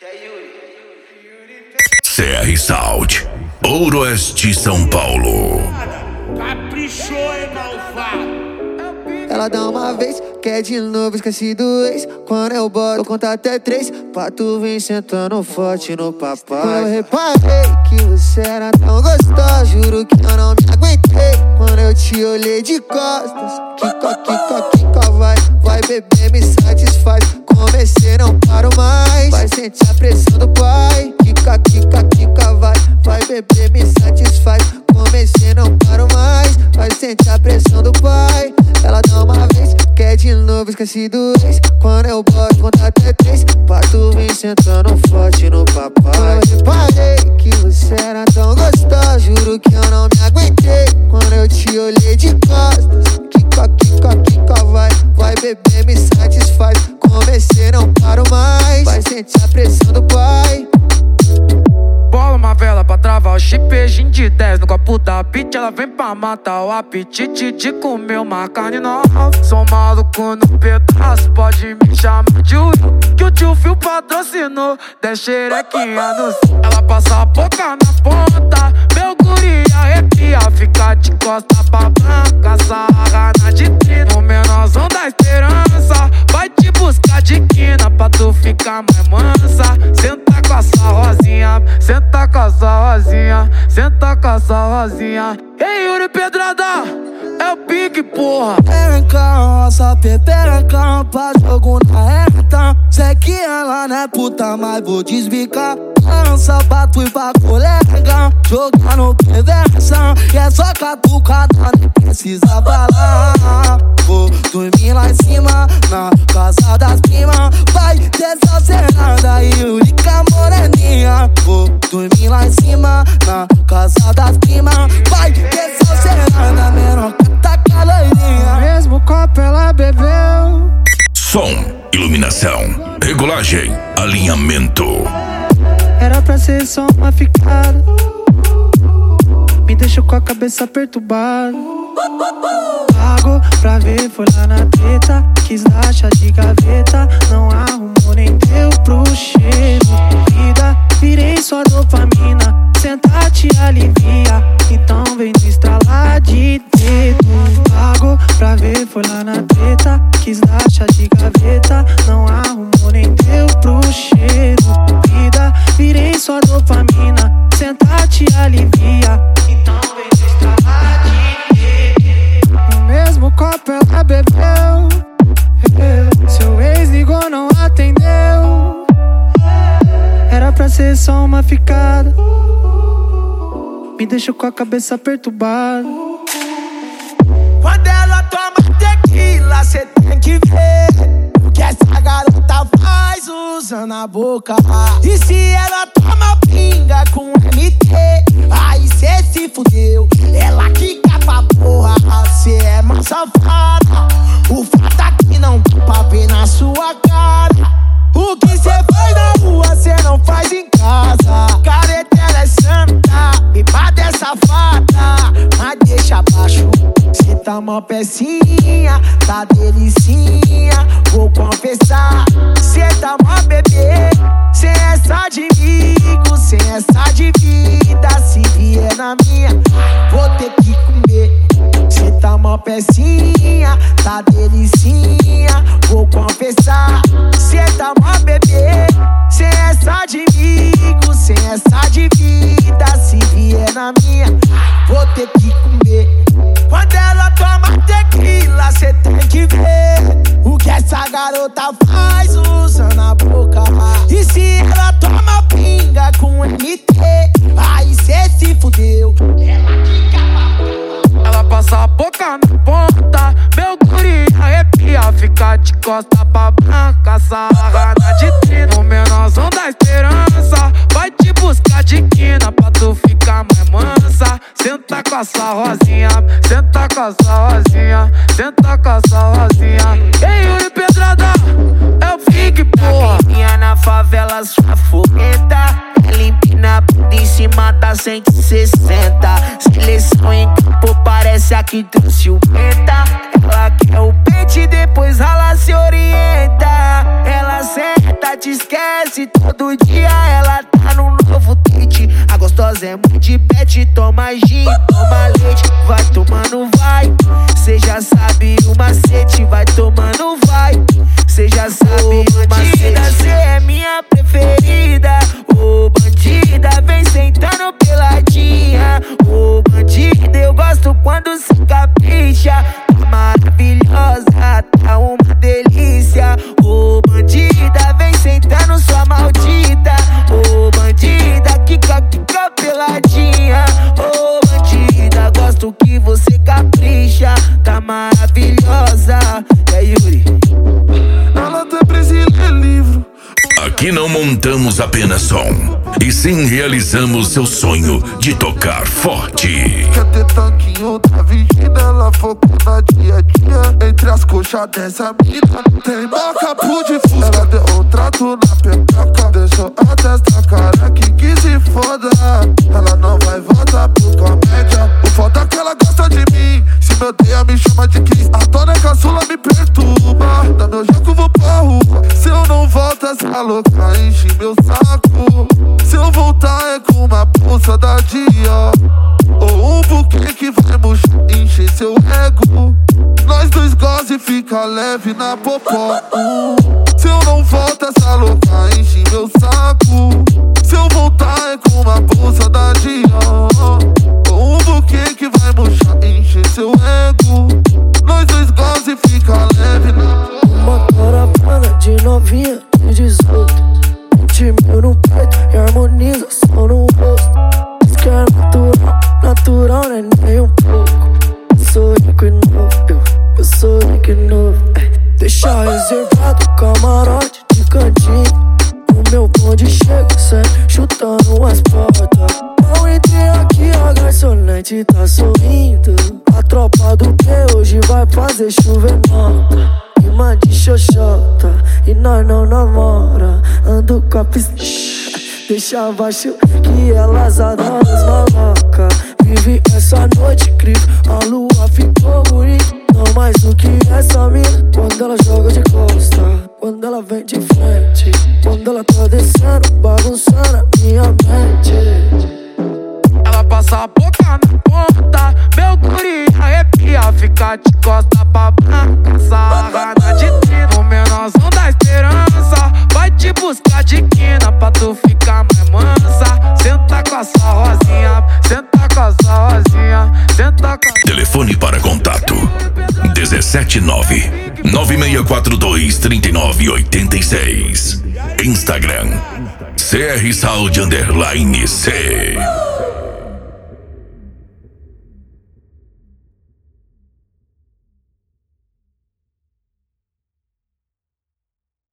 CR Sound, Ouro-Oeste, São Paulo. Caprichou, hein, malvado? Ela dá uma vez, quer de novo, esqueci do ex. Quando eu boto, eu conto até 3, pra tu vir sentando forte no papai. Quando eu reparei que você era tão gostosa, juro que eu não me aguentei. Quando eu te olhei de costas, Kika, vai beber, me satisfaz. Comecei, não paro mais, vai sentir a pressão do pai. Kika, vai beber, me satisfaz. Comecei, não paro mais, vai sentir a pressão do pai. Ela dá uma vez, quer de novo, esqueci do ex. Quando eu boto, conta até 3, pra tu vir sentando forte no papai. Eu reparei que você era tão gostosa, juro que eu não me aguentei. Quando eu te olhei de costas, Kika, vai beber, me satisfaz. Comecei, não paro mais, vai sentir a pressão do pai. Bola uma vela pra travar o chipejinho de 10 no copo da beat. Ela vem pra matar o apetite de comer uma carne nova. Sou maluco no pedaço, pode me chamar de Will, que o tio Phil patrocinou. 10 xerequinha no céu. Ela passa a boca na ponta, meu guri arrepia. Fica de costa pra branca, sarra na de 30. O menorzão da esperança vai te buscar de quina, pra tu ficar mais mansa. Senta com essa rosinha, senta com essa rosinha, senta com essa rosinha. Ei, Yuri Pedrada, é o pique, porra. Pereca, roça, pepereca, pra jogo na reta. Sei que ela não é puta, mas vou desbicar. Lança pra tu e pra colega, jogar no perversão. E é só catucada, nem precisa falar. Vou dormir lá em cima, na casa das primas. Vai dessa cenada e única moreninha. Vou dormir lá em cima, na casa das primas. Vai dessa cenada, menor, tá caloirinha. Mesmo copo ela bebeu. Som, iluminação, regulagem, alinhamento. Era pra ser só uma ficada, me deixou com a cabeça perturbada. Pago pra ver, foi lá na treta, quis dar chá de gaveta. Não arrumou nem deu pro cheiro. Vida, virei sua dopamina, senta te alivia. Então vem no estralar de dedo. Pago pra ver, foi lá na treta, quis dar chá de gaveta. Não arrumou nem deu pro cheiro. Vida, virei sua dopamina, senta te alivia. Então vem no estralar de dedo. No mesmo copo ela bebeu. Seu ex ligou, não atendeu. Era pra ser só uma ficada, me deixou com a cabeça perturbada. Quando ela toma tequila, cê tem que ver o que essa garota faz usando a boca. E se ela toma pinga com MT, aí cê se fudeu. Ela quica pra porra, cê é uma safada. O fato é que não dá pra ver na sua cara. O que cê faz na rua, cê não faz em casa. Caretela é santa, pipa dessa fada, mas deixa abaixo. Cê tá mó pecinha, tá delicinha, vou confessar. Cê tá mó bebê, cê é só de amigo, cê é só de vida. Se vier na minha, vou ter que comer. Cê tá mó pecinha, tá delicinha, vou confessar. Cê tá mó bebê, cê é só de amigo, cê é só de vida. Se vier na minha, vou ter que comer. Quando ela toma tequila, cê tem que ver o que essa garota faz usando a boca. E se ela toma pinga com MT, aí cê se fudeu. Ela passa a boca na ponta, meu guri arrepia. Fica de costa pra branca, sarra na de 30. O menorzão da esperança vai te buscar de quina, pra tu ficar mais mansa. Senta com essa rosinha, senta com essa rosinha, senta com essa rosinha. Ei, Yuri Pedrada, é o pique, porra. Minha na favela, sua fogueta. Ela empina bunda em cima da 160. Seleção em campo, parece a que trouxe o penta. Ela quer o pente, depois rala, se orienta. Ela senta, te esquece, todo dia ela tá num novo date. A gostosa é muito de pet, toma gin, toma leite. Vai tomando, vai, cê já sabe o macete. Vai tomando, vai, cê já sabe o macete. Cê é minha preferida, ô bandida, vem sentando peladinha. Ô bandida, eu gosto quando se capricha. Tá maravilhosa, tá uma delícia. Ô bandida, vem sentando sua maldita. Ô bandida, quica peladinha. Ô bandida, gosto que você capricha. Tá maravilhosa, Yuri. Ela tá presa e lê livro. Aqui não montamos apenas som, e sim realizamos seu sonho de tocar forte. Quer ter tanquinho da vigília, ela focou na dia a dia. Entre as coxas dessa mina tem macapu de fusca. Ela deu um trato na pepeca, deixou a testa careca que se foda. Ela não vai voltar pro comédia. O foda é que ela gosta de mim. Se me odeia, me chama de Cris. A dona caçula me perturba. Dá meu jogo, vou pra rua. Se eu não volto, essa louca enche meu saco. Se eu voltar é com uma pulsa da Dia, ou um buquê que vai murchar, encher seu ego. Nós dois goza e fica leve na popó. Se eu não volto, essa louca enche meu saco. Se eu voltar é com uma pulsa da Dia, ou um buquê que vai murchar, encher seu ego. Nós dois goza e fica leve na popó. Uma caravana de novinha de 18, 20 mil no peito e harmonização no rosto. Diz que é natural, natural não é nem um pouco. Sou rico e novo, eu sou rico e novo. Deixa reservado camarote de cantinho. O meu bonde chega sempre chutando as portas. Ao entrei aqui, a garçonete tá sorrindo. A tropa do P hoje vai fazer chover nota. Irmã de xoxota, e nós não namora. Ando com a pistola, deixa abaixo que elas adoram as maloca. Vive essa noite incrível, a lua ficou bonita. Não mais do que essa mina, quando ela joga de costa, quando ela vem de frente, quando ela tá descendo, bagunçando a minha mente. Ela passa a boca na ponta, meu guri arrepia, fica de costa pra branca, sarrada de trina. O menorzão da esperança vai te buscar de quina pra tu ficar mais mansa. Senta com a sua rosinha, senta com a sua rosinha, senta com a... Telefone para contato 17996423986. Instagram CR Sound _C.